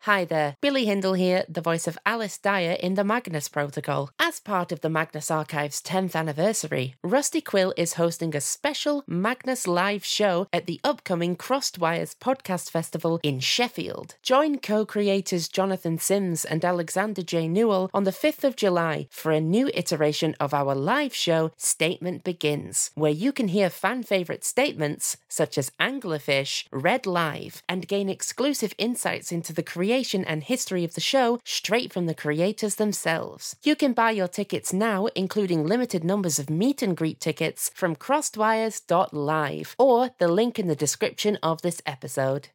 Hi there, Billy Hindle here, the voice of Alice Dyer in the Magnus Protocol. As part of the Magnus Archive's 10th anniversary, Rusty Quill is hosting a special Magnus live show at the upcoming Crossed Wires Podcast Festival in Sheffield. Join co-creators Jonathan Sims and Alexander J. Newell on the 5th of July for a new iteration of our live show, Statement Begins, where you can hear fan-favourite statements such as Anglerfish read live and gain exclusive insights into the creation and history of the show straight from the creators themselves. You can buy your tickets now, including limited numbers of meet and greet tickets from crossedwires.live or the link in the description of this episode.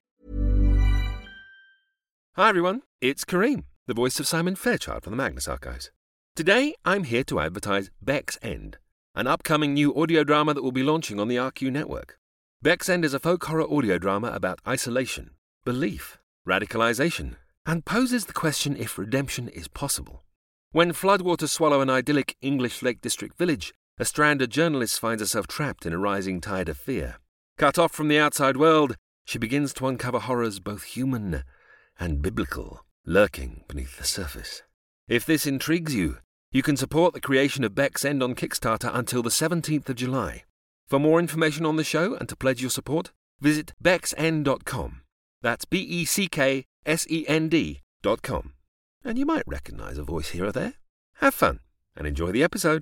Hi everyone, it's Kareem, the voice of Simon Fairchild from the Magnus Archives. Today I'm here to advertise Beck's End, an upcoming new audio drama that will be launching on the RQ network. Beck's End is a folk horror audio drama about isolation, belief, radicalization, and poses the question if redemption is possible. When floodwaters swallow an idyllic English Lake District village, a stranded journalist finds herself trapped in a rising tide of fear. Cut off from the outside world, she begins to uncover horrors both human and biblical, lurking beneath the surface. If this intrigues you, you can support the creation of Beck's End on Kickstarter until the 17th of July. For more information on the show and to pledge your support, visit becksend.com. That's BECKSEND.com. And you might recognise a voice here or there. Have fun and enjoy the episode.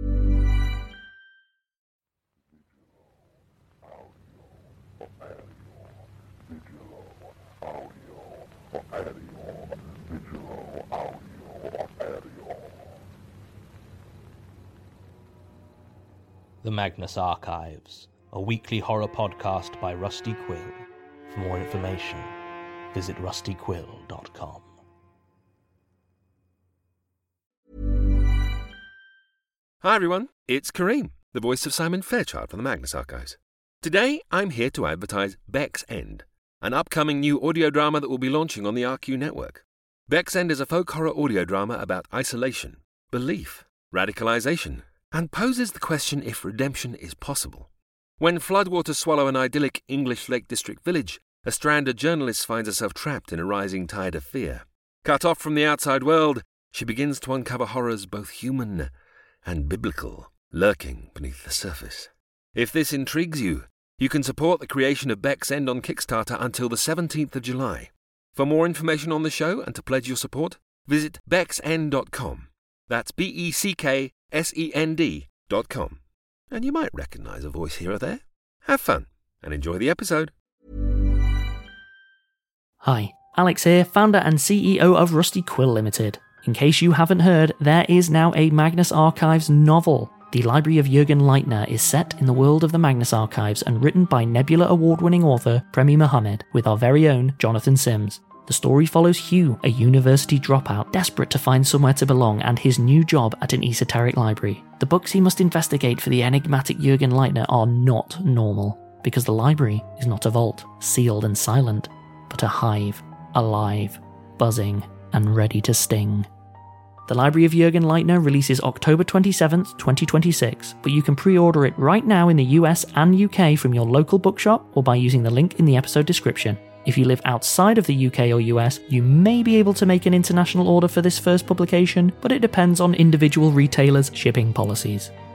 The Magnus Archives, a weekly horror podcast by Rusty Quill. For more information, visit rustyquill.com. Hi everyone, it's Kareem, the voice of Simon Fairchild from the Magnus Archives. Today I'm here to advertise Beck's End, an upcoming new audio drama that will be launching on the RQ network. Beck's End is a folk horror audio drama about isolation, belief, radicalization, and poses the question if redemption is possible. When floodwaters swallow an idyllic English Lake District village, a stranded journalist finds herself trapped in a rising tide of fear. Cut off from the outside world, she begins to uncover horrors both human and biblical, lurking beneath the surface. If this intrigues you, you can support the creation of Beck's End on Kickstarter until the 17th of July. For more information on the show and to pledge your support, visit becksend.com. That's BECKSEND.com. And you might recognise a voice here or there. Have fun and enjoy the episode. Hi, Alex here, founder and CEO of Rusty Quill Limited. In case you haven't heard, there is now a Magnus Archives novel. The Library of Jürgen Leitner is set in the world of the Magnus Archives and written by Nebula Award-winning author Premi Mohammed with our very own Jonathan Sims. The story follows Hugh, a university dropout, desperate to find somewhere to belong, and his new job at an esoteric library. The books he must investigate for the enigmatic Jürgen Leitner are not normal, because the library is not a vault, sealed and silent, but a hive, alive, buzzing, and ready to sting. The Library of Jürgen Leitner releases October 27th, 2026, but you can pre-order it right now in the US and UK from your local bookshop or by using the link in the episode description. If you live outside of the UK or US, you may be able to make an international order for this first publication, but it depends on individual retailers' shipping policies.